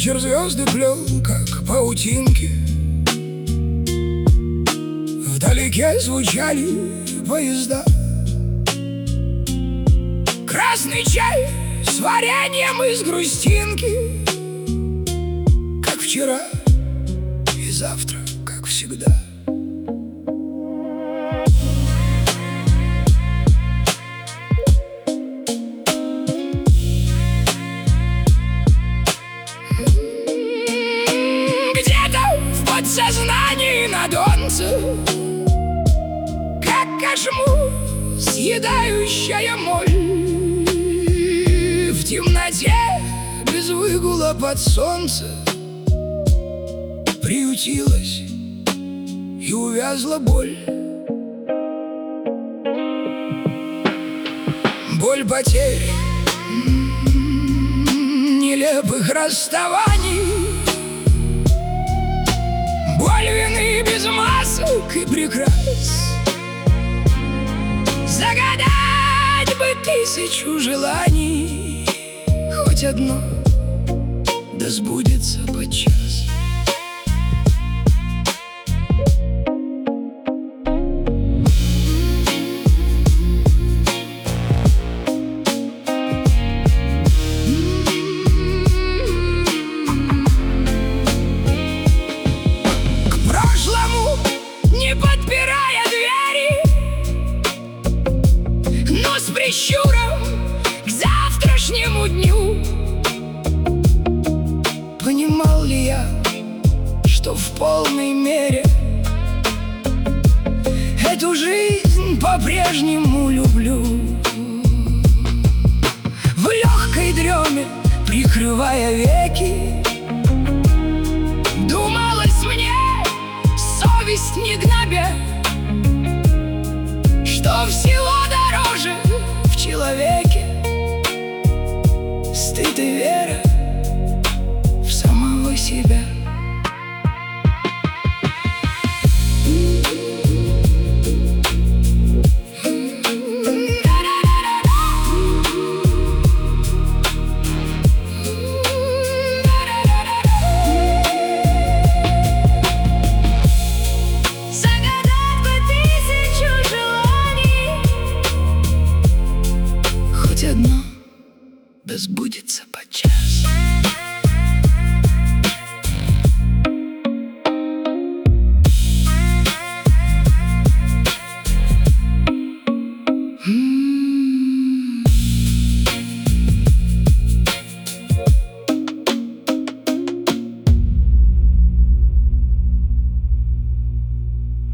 вечер звезды плел, как паутинки. Вдалеке звучали поезда. Красный чай с вареньем из грустинки, как вчера и завтра, как всегда. Где-то в подсознании на донце, как кошму съедающая моль, в темноте без выгула под солнце приютилась и увязла боль. Боль потерь, нелепых расставаний, боль вины без масок и прикрас. Загадать бы 1000 желаний, хоть одно да сбудется подчас. С прищуром к завтрашнему дню. Понимал ли я, что в полной мере эту жизнь по-прежнему люблю? В легкой дреме, прикрывая веки, думалось мне, совесть не гнобя, что всего дороже в человеке стыд и вера в самого себя. Одно да сбудется подчас.